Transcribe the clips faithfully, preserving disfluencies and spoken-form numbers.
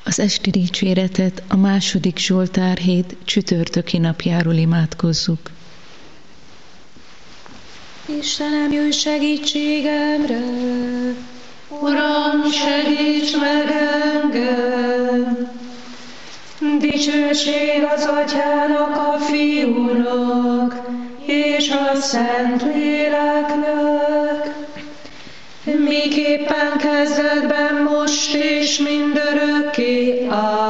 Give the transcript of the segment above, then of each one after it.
Az esti dicséretet a második Zsoltár hét csütörtöki napjáról imádkozzuk. Istenem, jöjj segítségemre! Uram, segíts meg engem! Dicsőség az Atyának, a Fiúnak, és a Szentléleknek, miképpen kezdetben, most és mindörökké.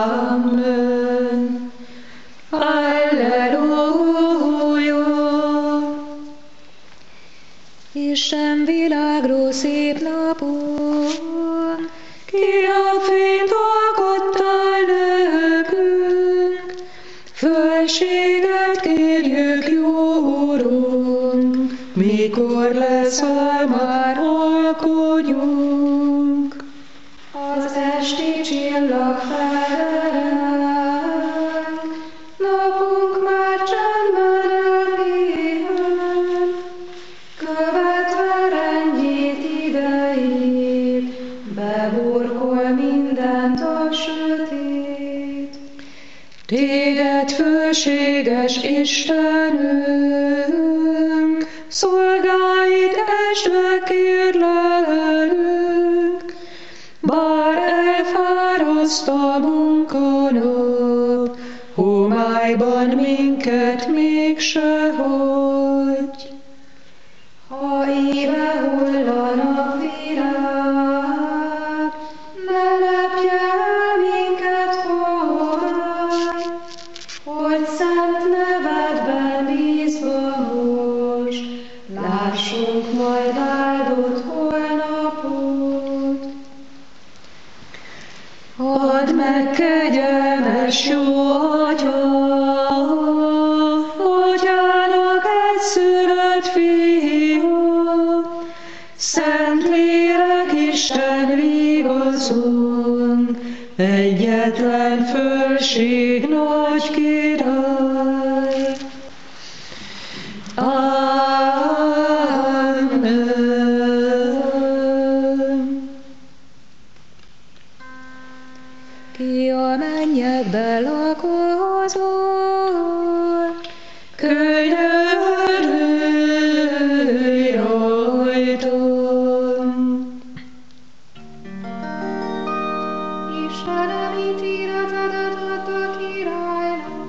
Amen. Alleluja! Isten világról szép napon, ki a fényt alkottál nekünk, fölséget kérjük, jó Urunk, mikor leszel, már alkodjunk. Az esti csillag feldereng, napunk már csendben elmélyed, követve rendjét idejét, beburkol mindent a sötét. Téged, fölséges Istenünk, szolgáid esve kérlelünk, bár elfáraszt a munkanap, homályban minket mégse hagy. Ha éve hullanak virág, ne lepje el minket homály, hogy szent nevedben bízva most, lássunk majd áldott holnapot. Add meg, kegyelmes jó Atya, Atyának egyszülött Fia, Szentlélek Isten vigaszon, egyetlen fölség nagy király. Amen. Ki a mennyekben lakozol, könyörülj rajtam. Istenem, ítéletedet add a királynak,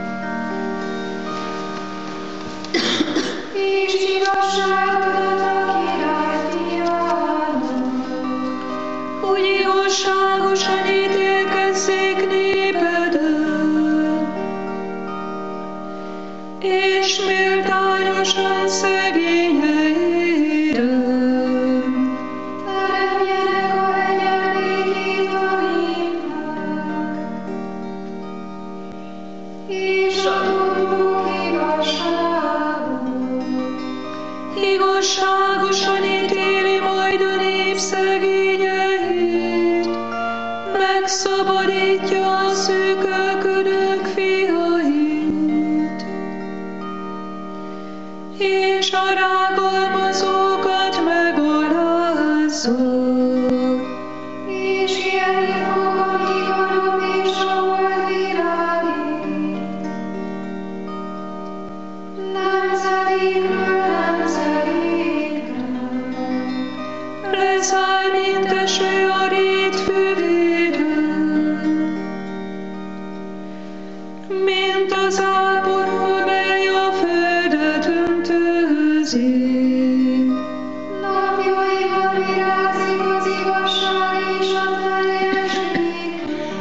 és igazságodat a király fiának, hogy igazságosan ítélkezzék népeden, és méltányosan szegényeire. Teremjenek a hegyek békét a népnek, és a dombok igazságot. Igazságosan ítéli majd a nép szegényeit, megszabadítja a szűkölködők fiait, és a rágalmazókat megalázza. És élni fog, amíg a nap és a hold világít. Nemzedékről nemzedékre leszáll, mint eső a rét füvére, mint az áporul, mely a földet öntőzi. Napjaiban virázik az igazság és a teljesség,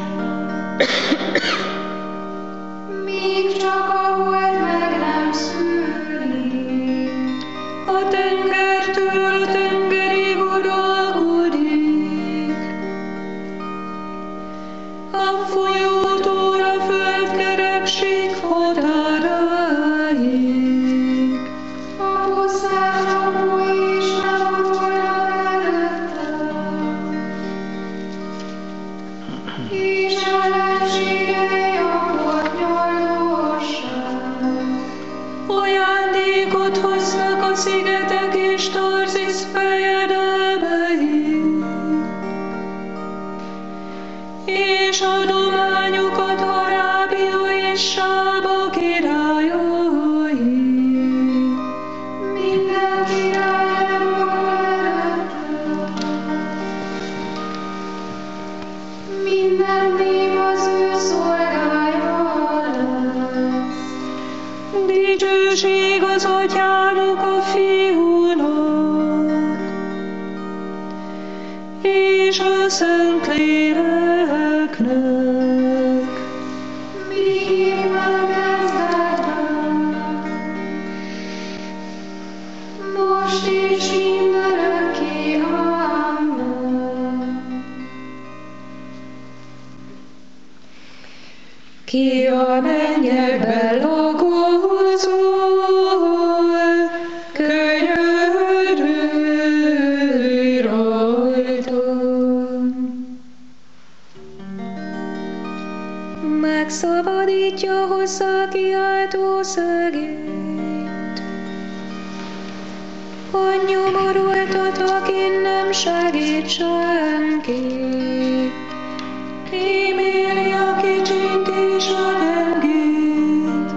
míg csak a hold meg nem szűnik. A tengertől a tengerig uralkodik, a folyótól a földkerekség határáig. A pusztán napú is nem volna előtte, és ellenségei akkor nyolgóság. Ajándékot hoznak a szigetek és Tarzisz fejedelmei, és adományokat Arábia és Sába királyai. Minden király minden nép az ő szolgája lesz. Dicsőség az Atyának, a Fiúnak, és a Szentléleknek. Miképpen kezdetben, most és mindörökké. Amen. Ki a mennyekben lakozol, könyörülj rajtam. Megszabadítja hozzá kiáltó szegényt, a nyomorultat, akin nem segít senki. Kíméli a kicsint és a gyengét,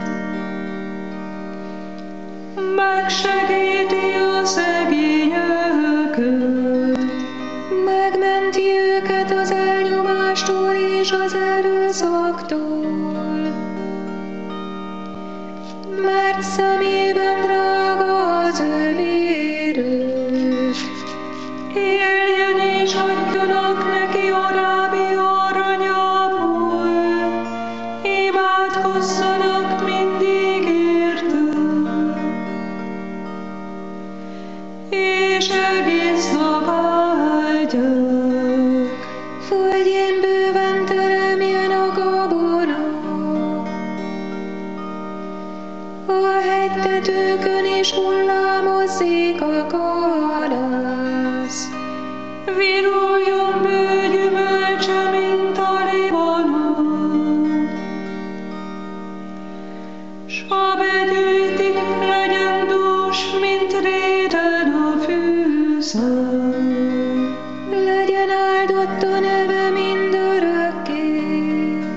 megsegíti a szegényeket, megmenti őket az elnyomástól és az erőszaktól, mert szemében drága az ő vérük. Éljen és adjanak neki Arábia aranyából, imádkozzanak mindig értük, és egész nap áldják. Földjén bőven teremjen a gabona, a hegytetőkön is hullámozzék a kalász. Viruljon bő gyümölcse, mint a Libanon, s ha begyűjtik, legyen dús, mint réten a fűszál. Legyen áldott a neve mindörökké,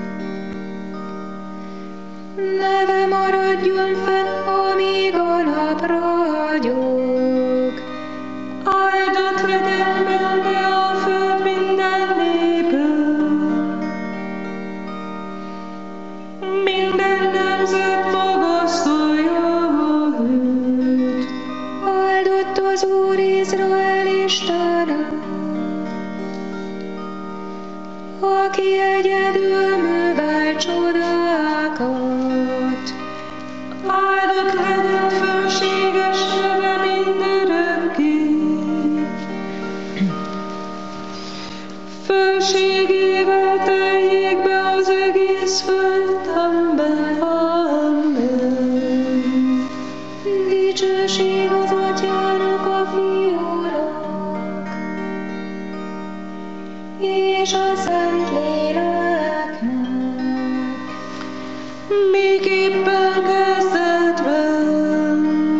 neve maradjon fenn, amíg a nap ragyog. Áldott legyen benne a föld minden népe, minden nemzet magasztalja őt. Áldott az Úr Izrael Istene, aki egyedül művel csodákat. Áldott legyen fölséges neve mindörökké, fölségével teljék be az egész földemben. Amen. Dicsőség az Atyának, a Fiúnak, és a Szentléleknek. Miképpen kezdetben,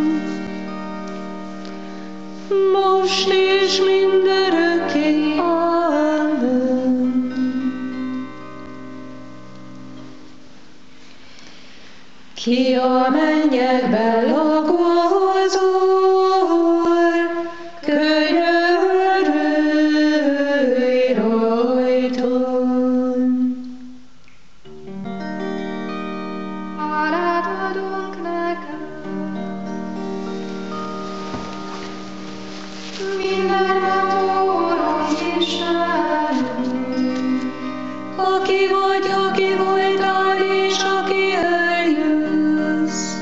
most és mindörökké. Amen. Ki a mennyekben lakozol, könyörülj rajtam. Hálát adunk neked, mindenható Urunk Istenünk, aki vagy, aki voltál, és aki eljössz.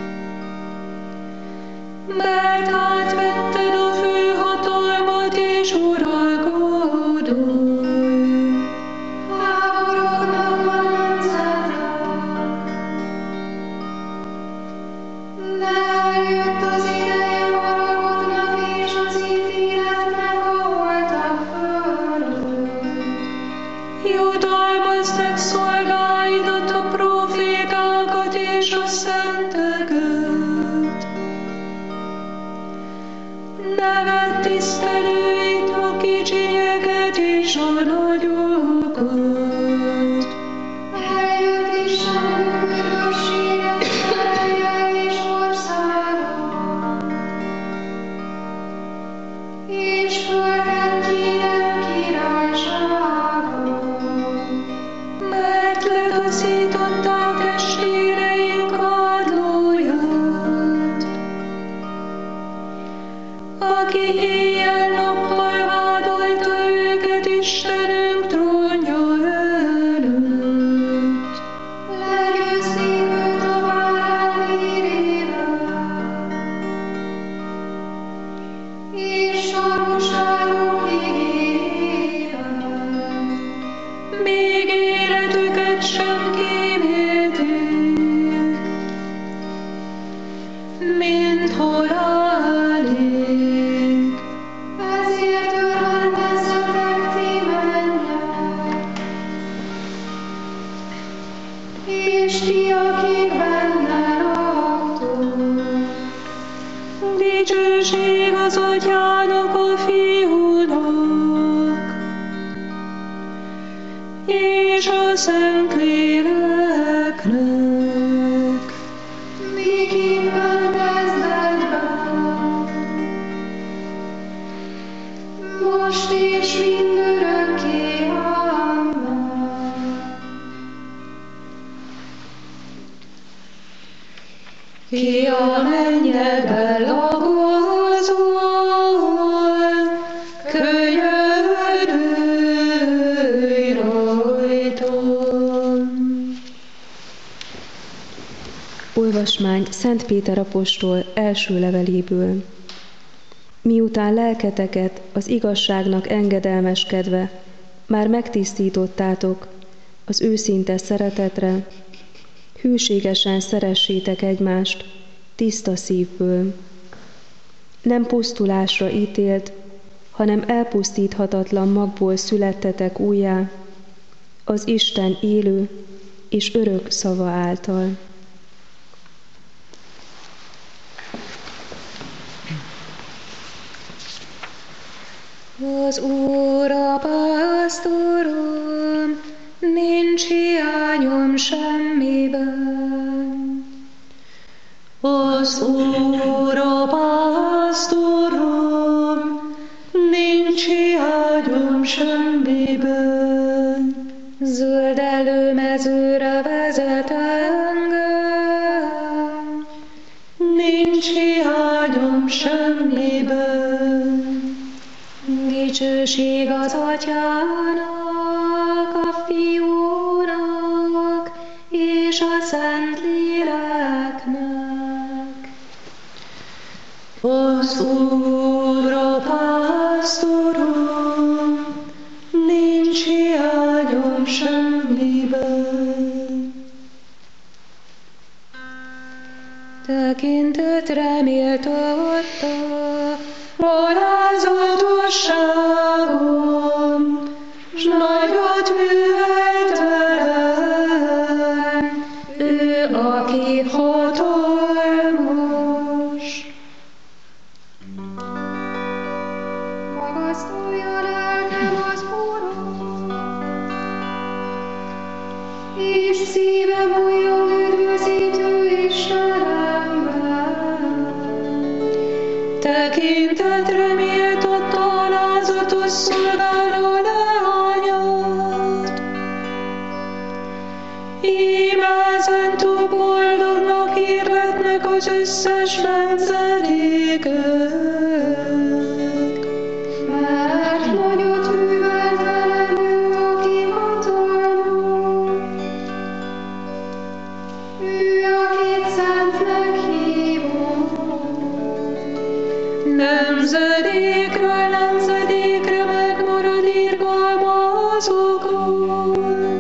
Mert átvetted a főhatalmat és uralkodol. Háborognak a nemzetek, de eljött az ideje haragudnak, és az ítéletnek a holtak fölött. Jutalmazd meg szolgáidat, a profétákat és a szenteket. Neved tisztelőit, a kicsinyeket és a nagyokat. Istenünk trónja előtt. Legyőzték őt a bárány hírével, és tanúságuk igével. Még életüket sem kímélték, mint halálig. Ezért örvendezzetek ti mennyek, és ti, akik benne laktok. Dicsőség az Atyának, a Fiúnak, és a Szentléleknek. Miképpen kezdetben, most és mindörökké. Amen. Ki a mennyekben lakozol, könyörülj rajtam. Olvasmány Szent Péter apostol első leveléből. Miután lelketeket az igazságnak engedelmeskedve már megtisztítottátok az őszinte szeretetre, hűségesen szeressétek egymást tiszta szívből. Nem pusztulásra ítélt, hanem elpusztíthatatlan magból születtetek újjá, az Isten élő és örök szava által. Az Úr a pásztorom, nincs hiányom semmiben. Az Úr a pásztorom, nincs hiányom semmiben. Zöld előmezőre vezet engem, nincs hiányom semmiben. Dicsőség az Atyának, a Fiúnak és a Szentléleknek. Az Úr a pásztorom, nincs hiányom semmiben. Tekintetre méltatta alázatosságom, s nagyot művelt velem, ő, aki hatalmas. Magasztalja lelkem az Urat, és szívem újjon üdvözítő Istenemben. Tekintetre méltott alázatos szolgáló leányat, íme ezentúl boldognak hirdetnek az összes nemzedékek. Mert nagyot művelt velem ő, aki hatalmas, ő, akit szentnek hívott. Nemzedékről nemzedékre megmarad irgalma azokon,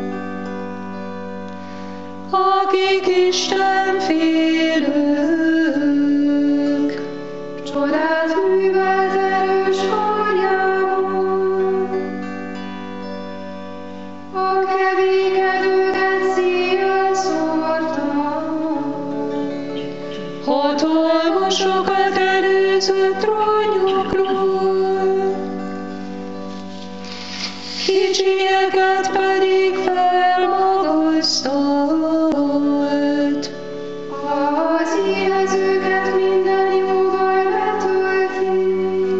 akik Isten félők. Csodát művelt erős anyában, a kevékedőket széjjel szórta. Hatalmasokat előzött trónjukról, kicsinyeket pedig felmagasztalt. Az éhezőket minden jóval betölti,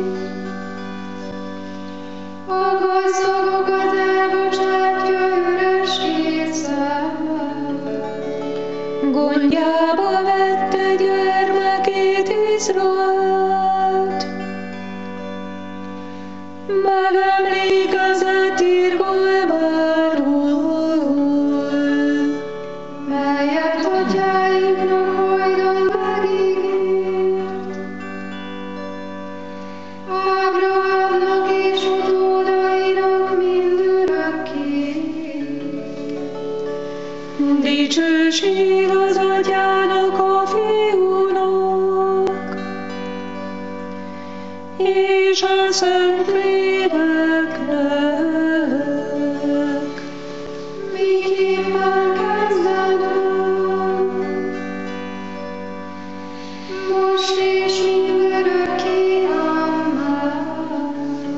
a gazdagokat elbocsátja üres kézzel. Gondjába vette gyermekét Izraelt, megemlékezett dicsőség az Atyának, a Fiúnak, és a Szentléleknek, miképpen kezdődött, most és mindörökké. Amen.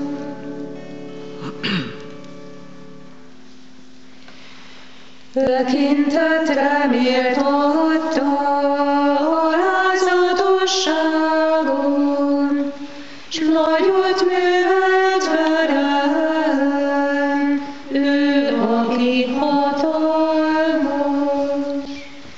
Tekintetre méltatta alázatosságon, s nagyot művelt velem, ő, aki hatalmas.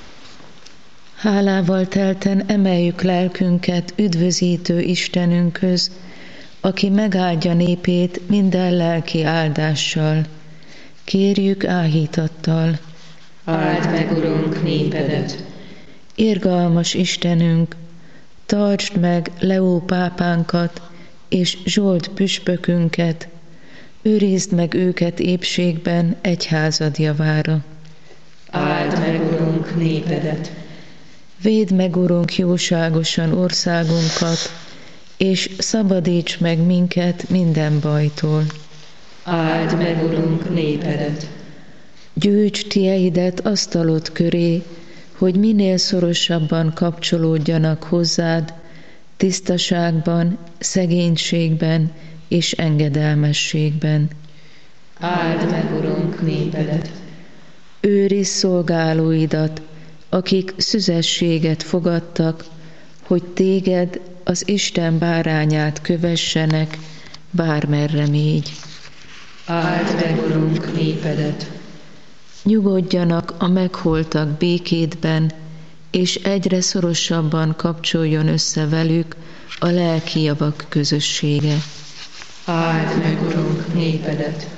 Hálával telten emeljük lelkünket üdvözítő Istenünkhöz, aki megáldja népét minden lelki áldással. Kérjük áhítattal. Áld meg, Urunk, népedet! Irgalmas Istenünk, tartsd meg Leó pápánkat és Zsolt püspökünket, őrizd meg őket épségben egyházad javára. Áld meg, Urunk, népedet! Védd meg, Urunk, jóságosan országunkat, és szabadíts meg minket minden bajtól. Áld meg, Urunk, népedet! Gyűjts tieidet asztalod köré, hogy minél szorosabban kapcsolódjanak hozzád, tisztaságban, szegénységben és engedelmességben. Áld meg, Urunk, népedet! Őrizd szolgálóidat, akik szüzességet fogadtak, hogy téged, az Isten bárányát kövessenek, bármerre mégy. Áld meg, Urunk, népedet! Nyugodjanak a megholtak békédben, és egyre szorosabban kapcsoljon össze velük a lelki javak közössége. Áld meg, Urunk, népedet!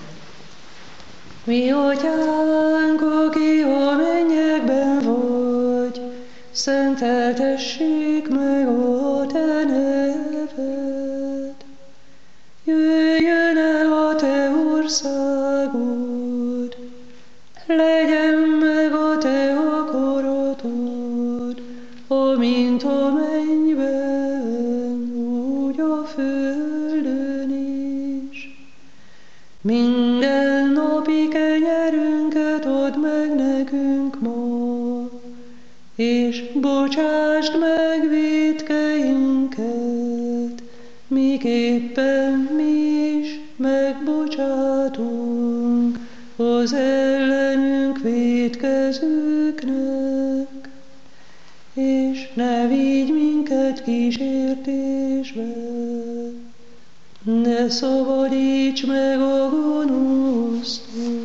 Mi Atyánk, aki a mennyekben vagy, szenteltessék meg a te neved. Jöjjön el a te országod, legyen meg a te akaratod, amint a mennyben, úgy a földön is. Minden napi kenyerünket add meg nekünk ma, és bocsásd meg vétkeinket, miképpen mi is megbocsátunk az ellenünk vétkezőknek, és ne vigy minket kísértésbe, ne szabadíts meg a gonosztól.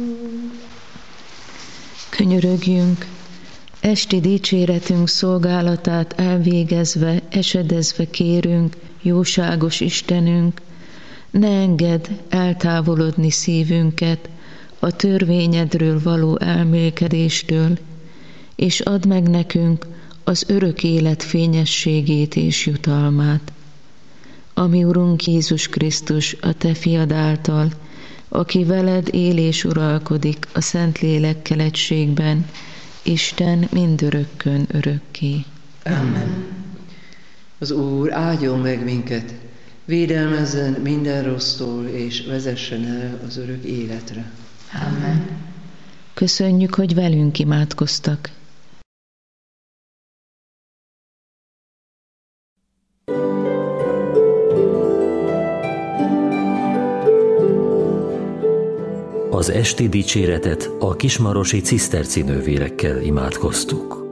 Könyörögjünk, esti dicséretünk szolgálatát elvégezve, esedezve kérünk, jóságos Istenünk, ne engedd eltávolodni szívünket a törvényedről való elmélkedéstől, és add meg nekünk az örök élet fényességét és jutalmát. Ami Urunk Jézus Krisztus, a Te fiad által, aki veled él és uralkodik a Szentlélekkel egységben, Isten mindörökkön örökké. Amen. Az Úr áldjon meg minket, védelmezzen minden rossztól, és vezessen el az örök életre. Amen. Köszönjük, hogy velünk imádkoztak. Az esti dicséretet a kismarosi ciszterci nővérekkel imádkoztuk.